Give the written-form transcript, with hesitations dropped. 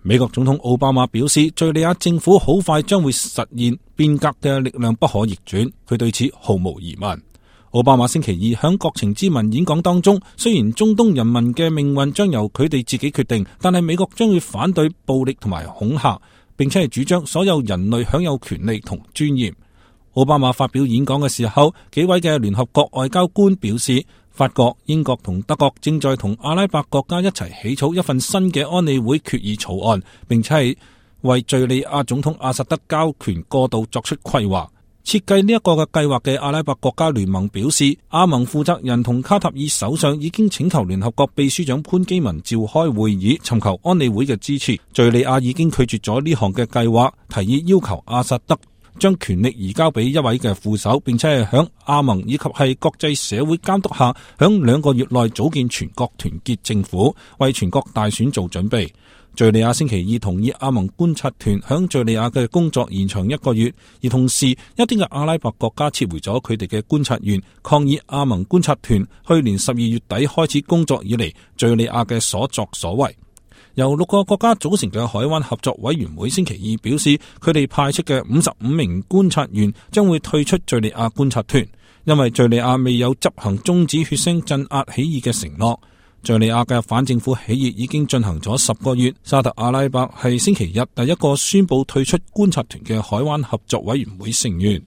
美國總統奧巴馬表示，敘利亞政府好快將會實現變革嘅力量不可逆轉，佢對此毫無疑問。奧巴馬星期二響國情咨文演講當中，雖然中東人民嘅命運將由佢哋自己決定，但係美國將會反對暴力同埋恐嚇，並且係主張所有人類享有權利同尊嚴。奧巴馬發表演講嘅時候，幾位嘅聯合國外交官表示，法國、英國同德國正在同阿拉伯國家一齊起草一份新嘅安理會決議草案，並且係為敘利亞總統阿薩德交權過渡作出規劃。設計呢一個嘅計劃嘅阿拉伯國家聯盟表示，阿盟負責人同卡塔爾首相已經請求聯合國秘書長潘基文召開會議，尋求安理會嘅支持。敘利亞已經拒絕咗呢項嘅計劃，提議要求阿薩德將權力移交俾一位嘅副手，並且係響阿盟以及係國際社會監督下，響2個月內組建全國團結政府，為全國大選做準備。敘利亞星期二同意阿盟觀察團響敘利亞嘅工作延長1個月，而同時一啲嘅阿拉伯國家撤回咗佢哋嘅觀察員，抗議阿盟觀察團去年12月底開始工作以嚟敘利亞嘅所作所為。由6個國家組成嘅海灣合作委員會星期二表示，佢哋派出嘅55名觀察員將會退出敘利亞觀察團，因為敘利亞未有執行終止血腥鎮壓起義嘅承諾。敘利亞嘅反政府起義已經進行咗10個月，沙特阿拉伯係星期日第一個宣布退出觀察團嘅海灣合作委員會成員。